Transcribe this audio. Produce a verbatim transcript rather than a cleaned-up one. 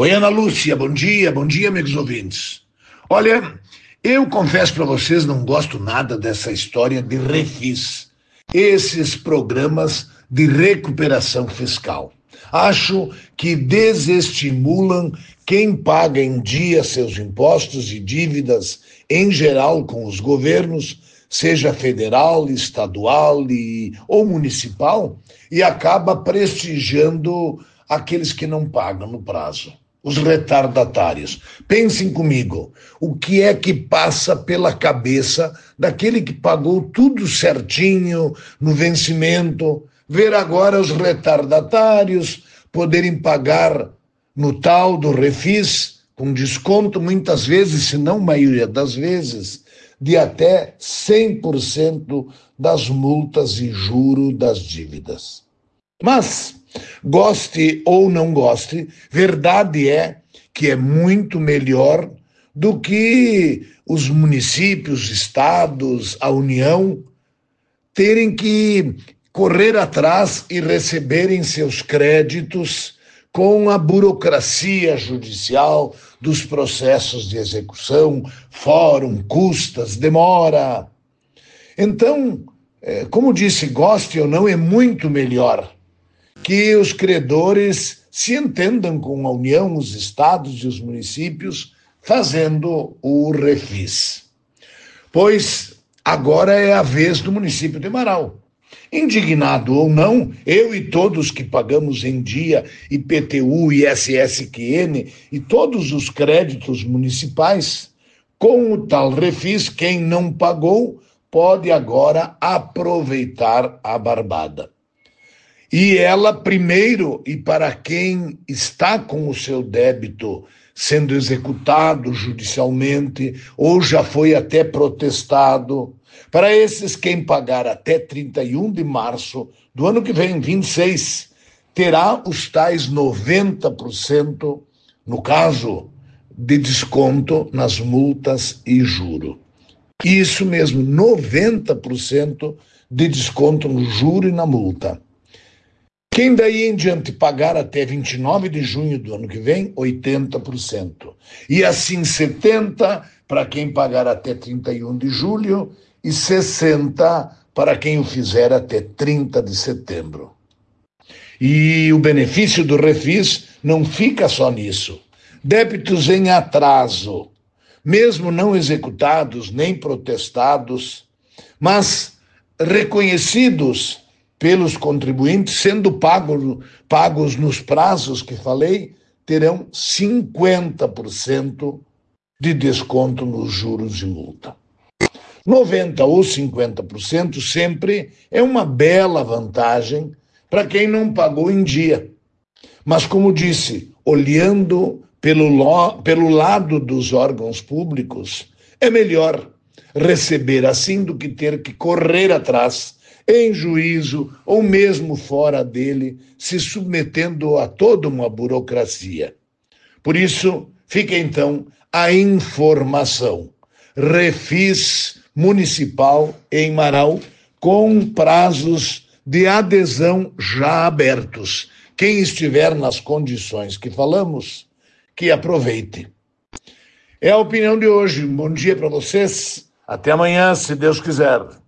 Oi, Ana Lúcia, bom dia, bom dia, amigos ouvintes. Olha, eu confesso para vocês, não gosto nada dessa história de refis, esses programas de recuperação fiscal. Acho que desestimulam quem paga em dia seus impostos e dívidas, em geral com os governos, seja federal, estadual e, ou municipal, e acaba prestigiando aqueles que não pagam no prazo. Os retardatários. Pensem comigo, o que é que passa pela cabeça daquele que pagou tudo certinho no vencimento, ver agora os retardatários poderem pagar no tal do refis, com desconto muitas vezes, se não maioria das vezes, de até cem por cento das multas e juro das dívidas. Mas, goste ou não goste, verdade é que é muito melhor do que os municípios, estados, a União terem que correr atrás e receberem seus créditos com a burocracia judicial dos processos de execução, fórum, custas, demora. Então, como disse, goste ou não, é muito melhor que os credores se entendam com a União, os estados e os municípios, fazendo o refis. Pois agora é a vez do município de Marau. Indignado ou não, eu e todos que pagamos em dia I P T U, I S S Q N e todos os créditos municipais, com o tal refis, quem não pagou pode agora aproveitar a barbada. E ela primeiro, e para quem está com o seu débito sendo executado judicialmente, ou já foi até protestado, para esses quem pagar até trinta e um de março do ano que vem, vinte e seis, terá os tais noventa por cento, no caso, de desconto nas multas e juro. Isso mesmo, noventa por cento de desconto no juro e na multa. Quem daí em diante pagar até vinte e nove de junho do ano que vem, oitenta por cento. E assim setenta por cento para quem pagar até trinta e um de julho e sessenta por cento para quem o fizer até trinta de setembro. E o benefício do refis não fica só nisso. Débitos em atraso, mesmo não executados nem protestados, mas reconhecidos pelos contribuintes, sendo pagos, pagos nos prazos que falei, terão cinquenta por cento de desconto nos juros e multa. noventa por cento ou cinquenta por cento sempre é uma bela vantagem para quem não pagou em dia. Mas, como disse, olhando pelo, lo, pelo lado dos órgãos públicos, é melhor receber assim do que ter que correr atrás em juízo ou mesmo fora dele, se submetendo a toda uma burocracia. Por isso, fica então a informação. Refis municipal em Marau com prazos de adesão já abertos. Quem estiver nas condições que falamos, que aproveite. É a opinião de hoje. Um bom dia para vocês. Até amanhã, se Deus quiser.